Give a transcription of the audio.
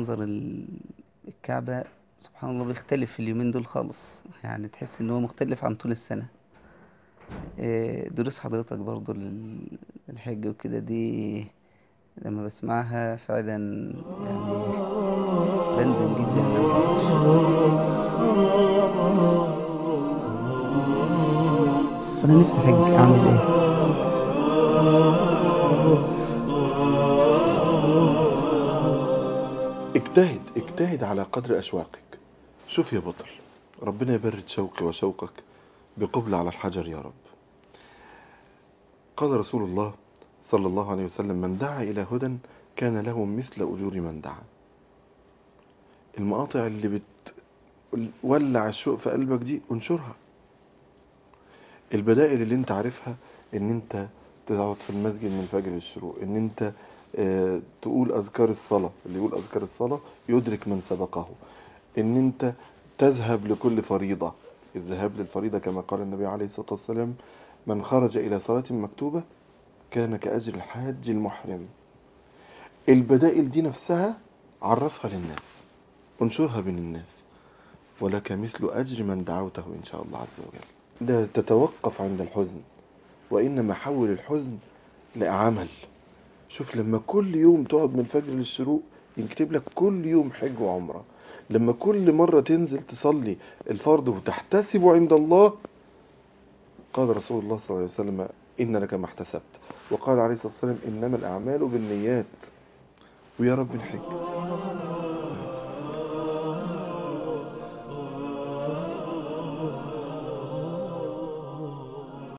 منظر الكعبة سبحان الله بيختلف في اليومين دول خالص، يعني تحس ان هو مختلف عن طول السنة. دروس حضرتك برضو للحج وكده دي لما بسمعها فعلا يعني بندم جدا ان انا ما رحتش. وانا نفسي حج اعمل ايه؟ اجتهد على قدر أشواقك. شوف يا بطل، ربنا يبرد شوقي وشوقك بقبل على الحجر يا رب. قال رسول الله صلى الله عليه وسلم: من دعا إلى هدى كان له مثل أجور من دعا. المقاطع اللي بتولع الشوق في قلبك دي انشرها. البدائل اللي انت عارفها، ان انت تقعد في المسجد من فجر الشروق، ان انت تقول أذكار الصلاة، اللي يقول أذكار الصلاة يدرك من سبقه، ان انت تذهب لكل فريضة. الذهاب للفريضة كما قال النبي عليه الصلاة والسلام: من خرج إلى صلاة مكتوبة كان كأجر الحاج المحرم. البدائل دي نفسها عرفها للناس، انشرها بين الناس، ولك مثل أجر من دعوته إن شاء الله عز وجل. لا تتوقف عند الحزن، وإنما حول الحزن لعمل. شوف، لما كل يوم تقعد من فجر للشروق يكتب لك كل يوم حج وعمرة. لما كل مرة تنزل تصلي الفرض وتحتسب عند الله، قال رسول الله صلى الله عليه وسلم: إن لك ما احتسبت. وقال عليه الصلاة والسلام: إنما الأعمال بالنيات. ويا رب نحج.